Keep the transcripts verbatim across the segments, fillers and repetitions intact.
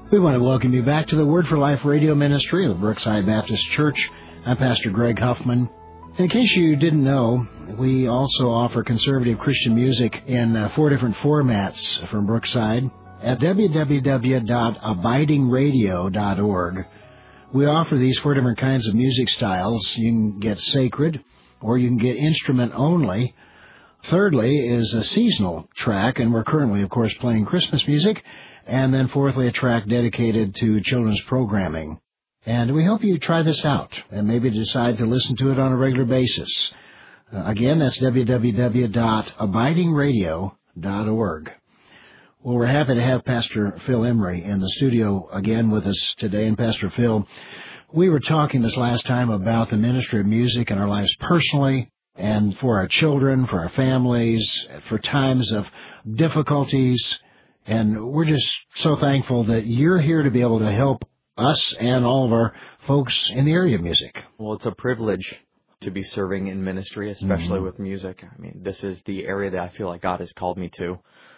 We want to welcome you back to the Word for Life radio ministry of Brookside Baptist Church. I'm Pastor Greg Huffman. In case you didn't know, we also offer conservative Christian music in uh, four different formats from Brookside. At w w w dot abiding radio dot org, we offer these four different kinds of music styles. You can get sacred, or you can get instrument only. Thirdly is a seasonal track, and we're currently, of course, playing Christmas music. And then fourthly, a track dedicated to children's programming. And we hope you try this out and maybe decide to listen to it on a regular basis. Uh, again, that's w w w dot abiding radio dot org. Well, we're happy to have Pastor Phil Emery in the studio again with us today. And Pastor Phil, we were talking this last time about the ministry of music in our lives personally and for our children, for our families, for times of difficulties. And we're just so thankful that you're here to be able to help us and all of our folks in the area of music. Well, it's a privilege to be serving in ministry, especially mm-hmm. with music. I mean, this is the area that I feel like God has called me to.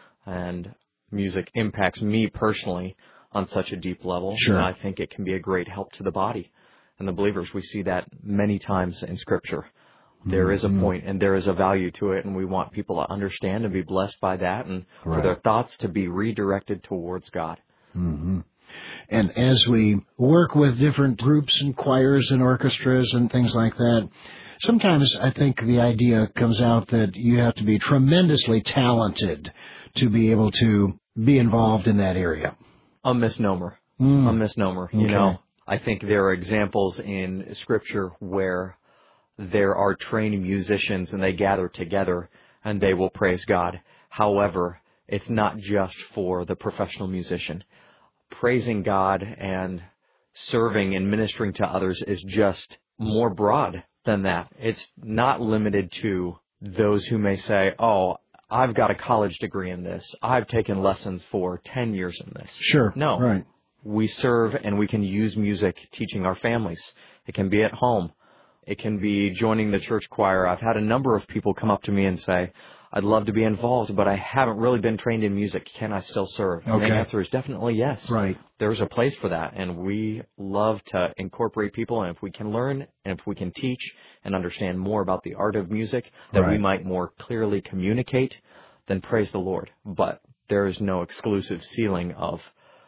And music impacts me personally on such a deep level. Sure. And I think it can be a great help to the body and the believers. We see that many times in Scripture. There is a point and there is a value to it, and we want people to understand and be blessed by that and right. for their thoughts to be redirected towards God. Mm-hmm. And as we work with different groups and choirs and orchestras and things like that, sometimes I think the idea comes out that you have to be tremendously talented to be able to be involved in that area. A misnomer. Mm. A misnomer. Okay. You know, I think there are examples in Scripture where there are trained musicians and they gather together and they will praise God. However, it's not just for the professional musician. Praising God and serving and ministering to others is just more broad than that. It's not limited to those who may say, oh, I've got a college degree in this. I've taken lessons for ten years in this. Sure. No. Right. We serve and we can use music teaching our families. It can be at home. It can be joining the church choir. I've had a number of people come up to me and say, I'd love to be involved, but I haven't really been trained in music. Can I still serve? Okay. And the answer is definitely yes. Right. There's a place for that, and we love to incorporate people, and if we can learn, and if we can teach and understand more about the art of music that right. we might more clearly communicate, then praise the Lord. But there is no exclusive ceiling of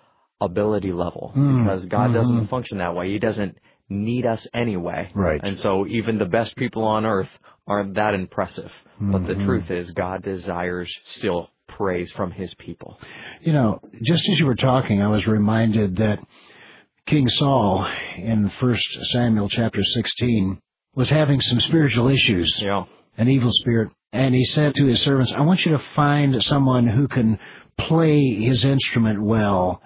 ability level mm. because God mm-hmm. doesn't function that way. He doesn't need us anyway. Right. And so even the best people on earth aren't that impressive. Mm-hmm. But the truth is God desires still praise from His people. You know, just as you were talking, I was reminded that King Saul in First Samuel chapter sixteen was having some spiritual issues, yeah. an evil spirit. And he said to his servants, I want you to find someone who can play his instrument well.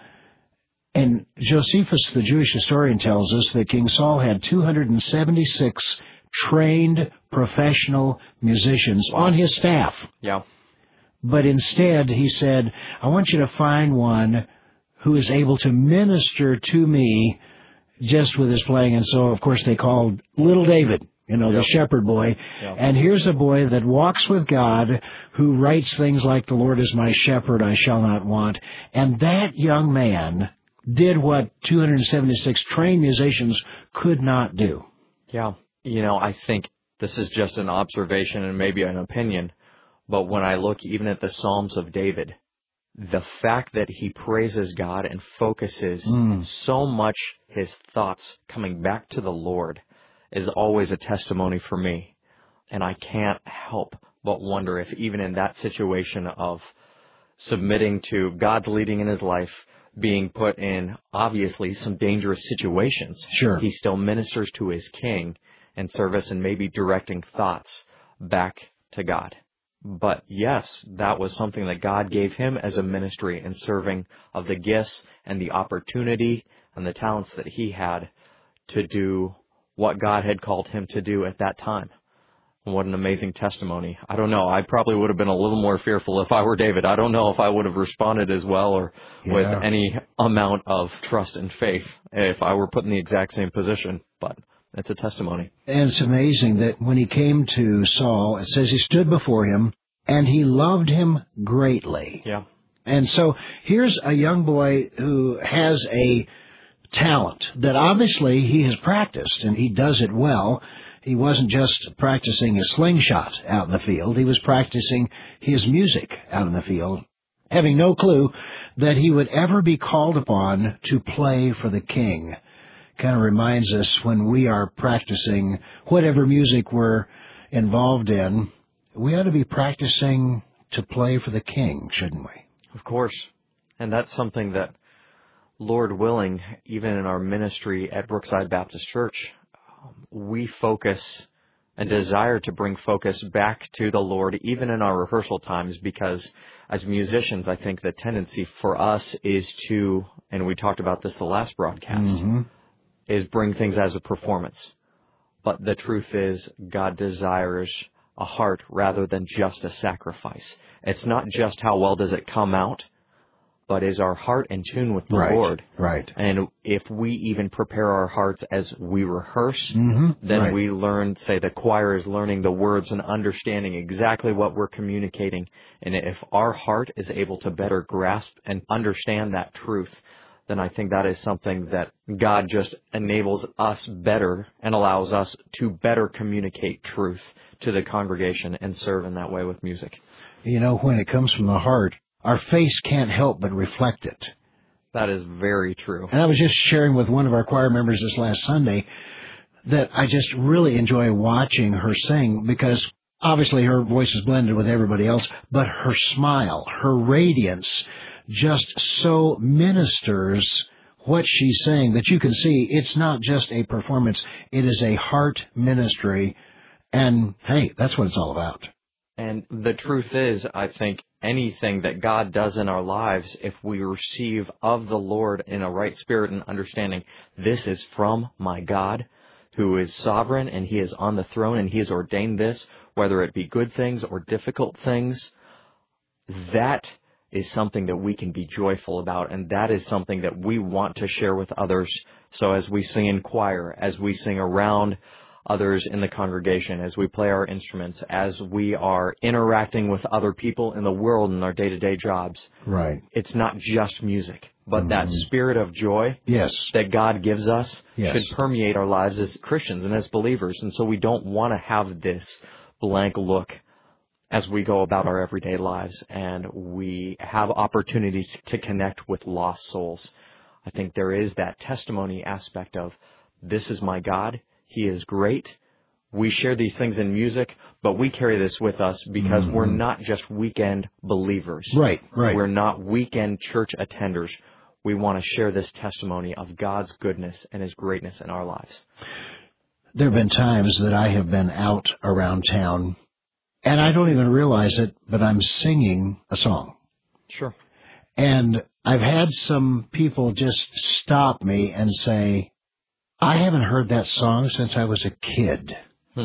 And Josephus, the Jewish historian, tells us that King Saul had two hundred seventy-six trained professional musicians on his staff. Yeah. But instead, he said, I want you to find one who is able to minister to me just with his playing. And so, of course, they called Little David, you know, yep. the shepherd boy. Yep. And here's a boy that walks with God, who writes things like, the Lord is my shepherd, I shall not want. And that young man did what two hundred seventy-six trained musicians could not do. Yeah. You know, I think this is just an observation and maybe an opinion, but when I look even at the Psalms of David, the fact that he praises God and focuses mm. so much his thoughts coming back to the Lord is always a testimony for me. And I can't help but wonder if even in that situation of submitting to God's leading in his life, being put in, obviously, some dangerous situations. Sure. He still ministers to his king in service and maybe directing thoughts back to God. But yes, that was something that God gave him as a ministry in serving of the gifts and the opportunity and the talents that he had to do what God had called him to do at that time. What an amazing testimony. I don't know. I probably would have been a little more fearful if I were David. I don't know if I would have responded as well or yeah. with any amount of trust and faith if I were put in the exact same position. But it's a testimony. And it's amazing that when he came to Saul, it says he stood before him and he loved him greatly. Yeah. And so here's a young boy who has a talent that obviously he has practiced, and he does it well. He wasn't just practicing his slingshot out in the field. He was practicing his music out in the field, having no clue that he would ever be called upon to play for the King. Kind of reminds us when we are practicing whatever music we're involved in, we ought to be practicing to play for the King, shouldn't we? Of course. And that's something that, Lord willing, even in our ministry at Brookside Baptist Church, we focus and desire to bring focus back to the Lord, even in our rehearsal times, because as musicians, I think the tendency for us is to, and we talked about this the last broadcast, mm-hmm. is bring things as a performance. But the truth is, God desires a heart rather than just a sacrifice. It's not just how well does it come out, but is our heart in tune with the right, Lord? Right. And if we even prepare our hearts as we rehearse, mm-hmm. then right. we learn, say the choir is learning the words and understanding exactly what we're communicating. And if our heart is able to better grasp and understand that truth, then I think that is something that God just enables us better and allows us to better communicate truth to the congregation and serve in that way with music. You know, when it comes from the heart, our face can't help but reflect it. That is very true. And I was just sharing with one of our choir members this last Sunday that I just really enjoy watching her sing because obviously her voice is blended with everybody else, but her smile, her radiance just so ministers what she's saying that you can see it's not just a performance, it is a heart ministry. And hey, that's what it's all about. And the truth is, I think anything that God does in our lives, if we receive of the Lord in a right spirit and understanding, this is from my God, who is sovereign, and He is on the throne, and He has ordained this, whether it be good things or difficult things, that is something that we can be joyful about, and that is something that we want to share with others. So as we sing in choir, as we sing around others in the congregation, as we play our instruments, as we are interacting with other people in the world in our day-to-day jobs. Right. It's not just music, but mm-hmm. that spirit of joy yes. that God gives us yes. should permeate our lives as Christians and as believers. And so we don't want to have this blank look as we go about our everyday lives and we have opportunities to connect with lost souls. I think there is that testimony aspect of, this is my God. He is great. We share these things in music, but we carry this with us because mm-hmm. we're not just weekend believers. Right, right. We're not weekend church attenders. We want to share this testimony of God's goodness and His greatness in our lives. There have been times that I have been out around town, and I don't even realize it, but I'm singing a song. Sure. And I've had some people just stop me and say, I haven't heard that song since I was a kid. Hmm.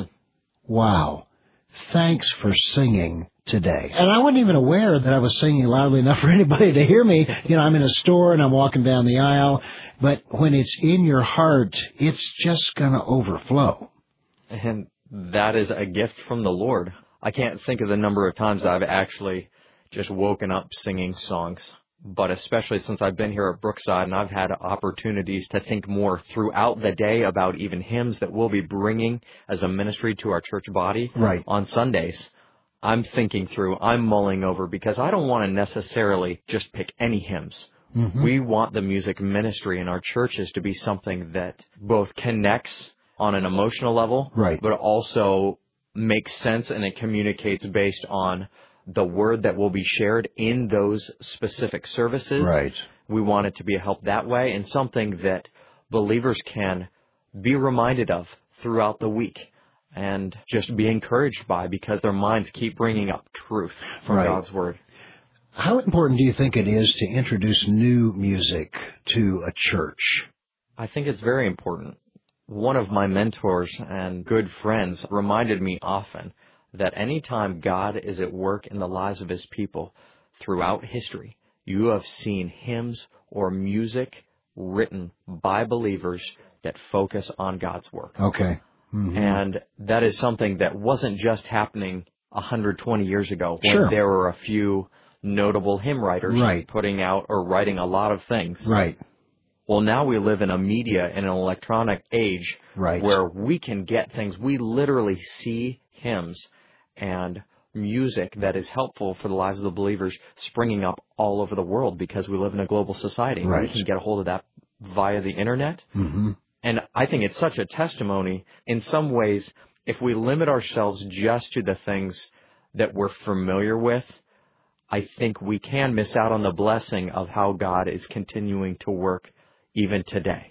Wow. Thanks for singing today. And I wasn't even aware that I was singing loudly enough for anybody to hear me. You know, I'm in a store and I'm walking down the aisle. But when it's in your heart, it's just going to overflow. And that is a gift from the Lord. I can't think of the number of times I've actually just woken up singing songs. But especially since I've been here at Brookside and I've had opportunities to think more throughout the day about even hymns that we'll be bringing as a ministry to our church body right. on Sundays, I'm thinking through, I'm mulling over, because I don't want to necessarily just pick any hymns. Mm-hmm. We want the music ministry in our churches to be something that both connects on an emotional level, right. but also makes sense and it communicates based on the word that will be shared in those specific services. Right. We want it to be a help that way and something that believers can be reminded of throughout the week and just be encouraged by, because their minds keep bringing up truth from right. God's word. How important do you think it is to introduce new music to a church? I think it's very important. One of my mentors and good friends reminded me often that any time God is at work in the lives of His people throughout history, you have seen hymns or music written by believers that focus on God's work. Okay. Mm-hmm. And that is something that wasn't just happening one hundred twenty years ago when sure. there were a few notable hymn writers right. putting out or writing a lot of things. Right. Well, now we live in a media and an electronic age right. where we can get things. We literally see hymns and music that is helpful for the lives of the believers springing up all over the world because we live in a global society. Right. We can get a hold of that via the internet. Mm-hmm. And I think it's such a testimony. In some ways, if we limit ourselves just to the things that we're familiar with, I think we can miss out on the blessing of how God is continuing to work even today.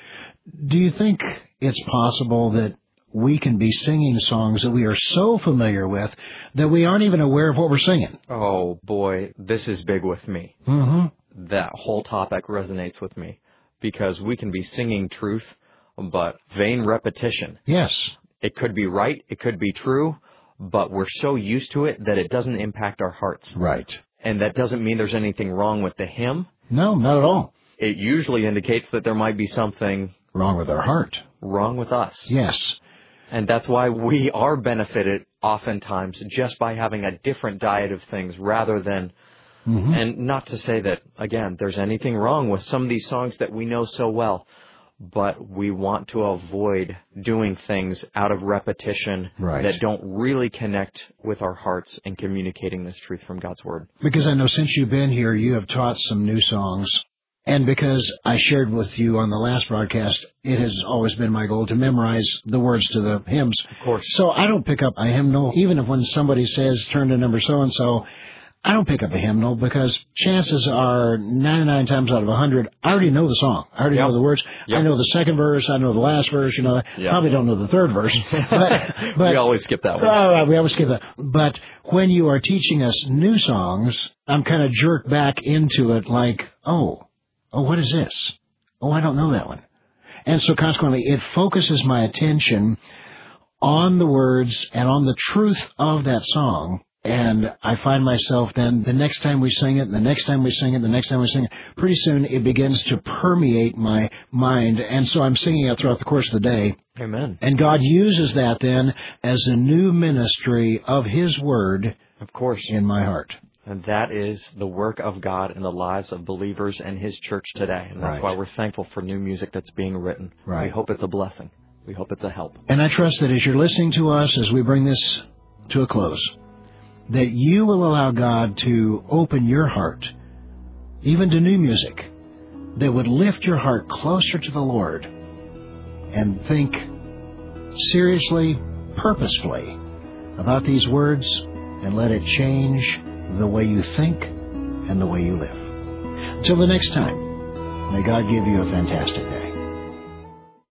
Do you think it's possible that we can be singing songs that we are so familiar with that we aren't even aware of what we're singing? Oh, boy, this is big with me. Mm-hmm. That whole topic resonates with me because we can be singing truth, but vain repetition. Yes. It could be right, it could be true, but we're so used to it that it doesn't impact our hearts. Right. And that doesn't mean there's anything wrong with the hymn. No, not at all. It usually indicates that there might be something wrong with our heart. Wrong with us. Yes. And that's why we are benefited oftentimes just by having a different diet of things rather than, mm-hmm. and not to say that, again, there's anything wrong with some of these songs that we know so well, but we want to avoid doing things out of repetition right. that don't really connect with our hearts and communicating this truth from God's Word. Because I know since you've been here, you have taught some new songs. And because I shared with you on the last broadcast, it has always been my goal to memorize the words to the hymns. Of course. So I don't pick up a hymnal, even if when somebody says, turn to number so-and-so, I don't pick up a hymnal because chances are ninety-nine times out of one hundred, I already know the song. I already yep. know the words. Yep. I know the second verse. I know the last verse. You know, yep. probably don't know the third verse. But, but we always skip that one. Uh, we always skip that. But when you are teaching us new songs, I'm kind of jerked back into it like, oh, oh, what is this? Oh, I don't know that one. And so consequently, it focuses my attention on the words and on the truth of that song. And I find myself then, the next time we sing it, the next time we sing it, the next time we sing it, pretty soon it begins to permeate my mind. And so I'm singing it throughout the course of the day. Amen. And God uses that then as a new ministry of His Word, of course, in my heart. And that is the work of God in the lives of believers and His church today. And that's right. why we're thankful for new music that's being written. Right. We hope it's a blessing. We hope it's a help. And I trust that as you're listening to us, as we bring this to a close, that you will allow God to open your heart, even to new music, that would lift your heart closer to the Lord and think seriously, purposefully about these words and let it change the way you think and the way you live. Until the next time, may God give you a fantastic day.